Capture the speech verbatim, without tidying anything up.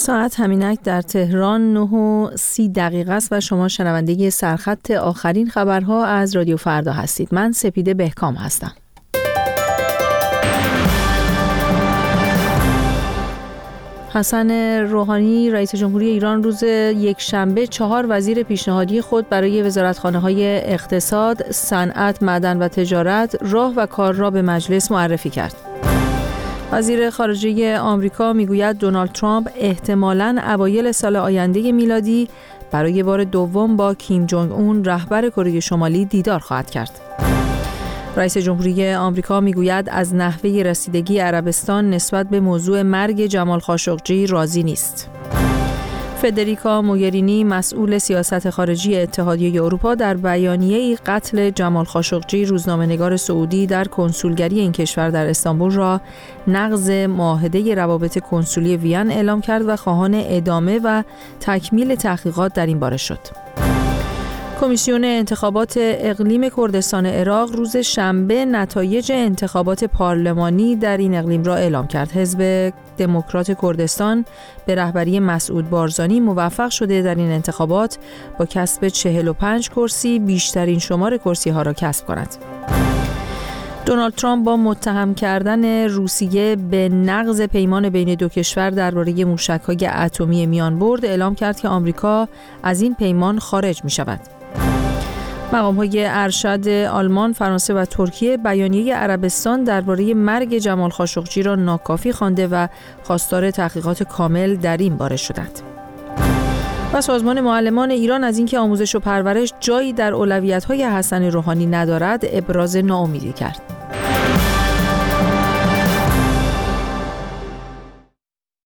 ساعت همینک در تهران نه و سی دقیقه است و شما شنونده سرخط آخرین خبرها از رادیو فردا هستید. من سپیده بهکام هستم. حسن روحانی رئیس جمهوری ایران روز یکشنبه چهار وزیر پیشنهادی خود برای وزارتخانه‌های اقتصاد، صنعت، معدن و تجارت، راه و کار را به مجلس معرفی کرد. وزیر خارجه آمریکا میگوید دونالد ترامپ احتمالاً اوایل سال آینده میلادی برای بار دوم با کیم جونگ اون رهبر کره شمالی دیدار خواهد کرد. رئیس جمهوری آمریکا میگوید از نحوه رسیدگی عربستان نسبت به موضوع مرگ جمال خاشقجی راضی نیست. فدریکا موگرینی مسئول سیاست خارجی اتحادیه اروپا در بیانیه‌ای قتل جمال خاشقجی روزنامه‌نگار سعودی در کنسولگری این کشور در استانبول را نقض معاهده روابط کنسولی وین اعلام کرد و خواهان ادامه و تکمیل تحقیقات در این باره شد. کمیسیون انتخابات اقلیم کردستان عراق روز شنبه نتایج انتخابات پارلمانی در این اقلیم را اعلام کرد. حزب دموکرات کردستان به رهبری مسعود بارزانی موفق شده در این انتخابات با کسب چهل و پنج کرسی بیشترین شمار کرسی ها را کسب کند. دونالد ترامپ با متهم کردن روسیه به نقض پیمان بین دو کشور درباره موشک‌های اتمی میانبرد اعلام کرد که آمریکا از این پیمان خارج می‌شود. مقام‌های ارشد آلمان، فرانسه و ترکیه بیانیه عربستان درباره مرگ جمال خاشقجی را ناکافی خوانده و خواستار تحقیقات کامل در این باره شدند. و سازمان معلمان ایران از اینکه آموزش و پرورش جایی در اولویت‌های حسن روحانی ندارد ابراز ناامیدی کرد.